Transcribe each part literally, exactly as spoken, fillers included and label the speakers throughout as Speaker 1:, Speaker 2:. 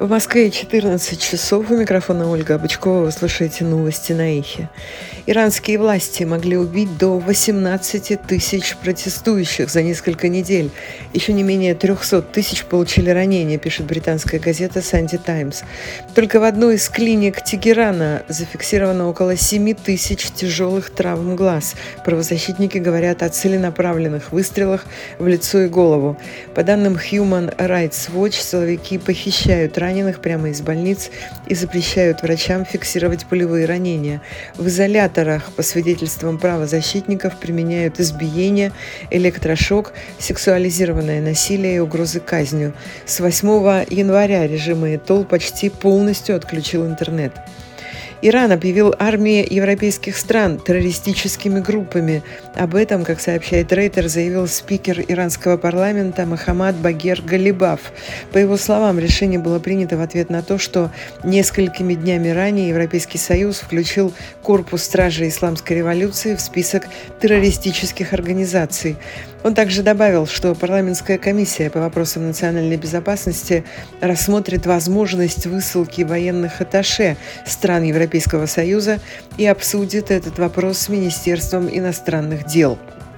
Speaker 1: В Москве четырнадцать часов. У микрофона Ольга Бычкова. Вы слушаете новости на Эхе. Иранские власти могли убить до восемнадцати тысяч протестующих за несколько недель. Еще не менее трехсот тысяч получили ранения, пишет британская газета Sunday Times. Только в одной из клиник Тегерана зафиксировано около семи тысяч тяжелых травм глаз. Правозащитники говорят о целенаправленных выстрелах в лицо и голову. По данным Human Rights Watch, силовики похищают раненых прямо из больниц и запрещают врачам фиксировать пулевые ранения. В изоляторах, по свидетельствам правозащитников, применяют избиение, электрошок, сексуализированное насилие и угрозы казнью. С восьмого января режим Аятолл почти полностью отключил интернет. Иран объявил армии европейских стран террористическими группами. Об этом, как сообщает Рейтер, заявил спикер иранского парламента Мохаммад Багер Галибаф. По его словам, решение было принято в ответ на то, что несколькими днями ранее Европейский Союз включил Корпус стражей Исламской революции в список террористических организаций. Он также добавил, что парламентская комиссия по вопросам национальной безопасности рассмотрит возможность высылки военных атташе стран Европейского Союза и обсудит этот вопрос с Министерством иностранных дел.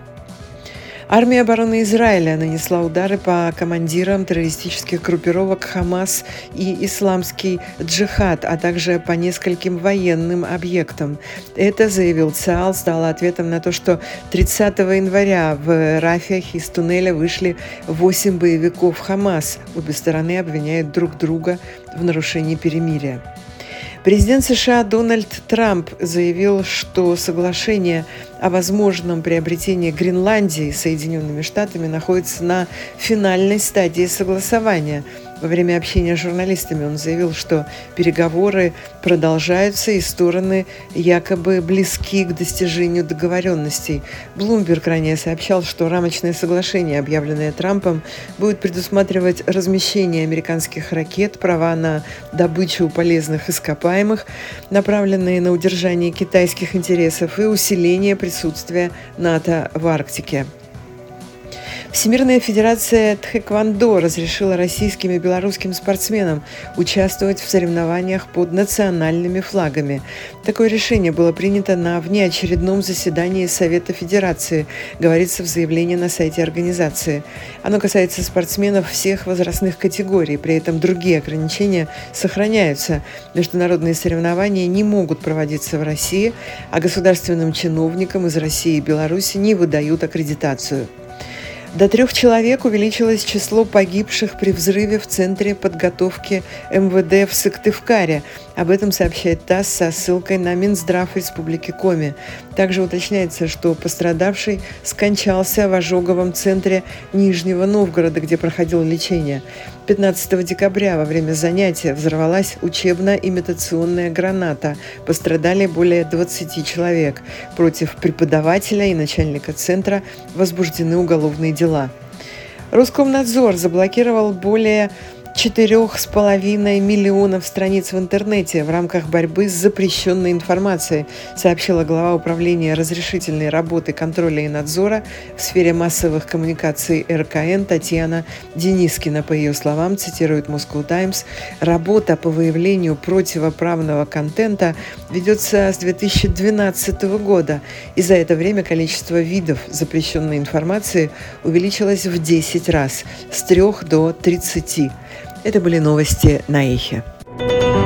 Speaker 1: Армия обороны Израиля нанесла удары по командирам террористических группировок «Хамас» и «Исламский джихад», а также по нескольким военным объектам. Это, заявил ЦААЛ, стало ответом на то, что тридцатого января в Рафах из туннеля вышли восемь боевиков «Хамас». Обе стороны обвиняют друг друга в нарушении перемирия. Президент США Дональд Трамп заявил, что соглашение о возможном приобретении Гренландии Соединенными Штатами находится на финальной стадии согласования. Во время общения с журналистами он заявил, что переговоры продолжаются и стороны якобы близки к достижению договоренностей. Блумберг ранее сообщал, что рамочное соглашение, объявленное Трампом, будет предусматривать размещение американских ракет, права на добычу полезных ископаемых, направленные на удержание китайских интересов и усиление присутствия НАТО в Арктике. Всемирная федерация тхэквондо разрешила российским и белорусским спортсменам участвовать в соревнованиях под национальными флагами. Такое решение было принято на внеочередном заседании Совета Федерации, говорится в заявлении на сайте организации. Оно касается спортсменов всех возрастных категорий, при этом другие ограничения сохраняются. Международные соревнования не могут проводиться в России, а государственным чиновникам из России и Беларуси не выдают аккредитацию. До трех человек увеличилось число погибших при взрыве в Центре подготовки эм вэ дэ в Сыктывкаре. Об этом сообщает ТАСС со ссылкой на Минздрав Республики Коми. Также уточняется, что пострадавший скончался в ожоговом центре Нижнего Новгорода, где проходил лечение. пятнадцатого декабря во время занятия взорвалась учебно-имитационная граната. Пострадали более двадцати человек. Против преподавателя и начальника центра возбуждены уголовные дела. Роскомнадзор заблокировал более четырех с половиной миллионов страниц в интернете в рамках борьбы с запрещенной информацией, сообщила глава управления разрешительной работы, контроля и надзора в сфере массовых коммуникаций эр ка эн Татьяна Денискина. По ее словам, цитирует Moscow Times, работа по выявлению противоправного контента ведется с две тысячи двенадцатого года, и за это время количество видов запрещенной информации увеличилось в десять раз, с трех до тридцати. Это были новости на Эхе.